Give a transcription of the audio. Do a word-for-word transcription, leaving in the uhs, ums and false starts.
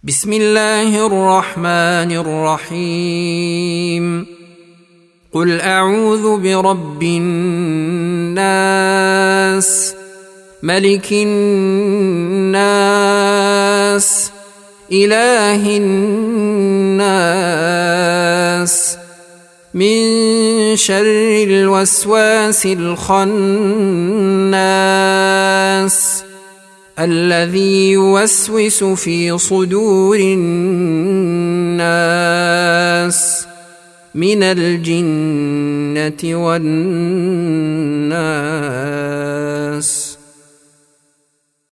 بسم الله الرحمن الرحيم قل أعوذ برب الناس ملك الناس إله الناس من شر الوسواس الخناس الذي يوسوس في صدور الناس من الجنة والناس.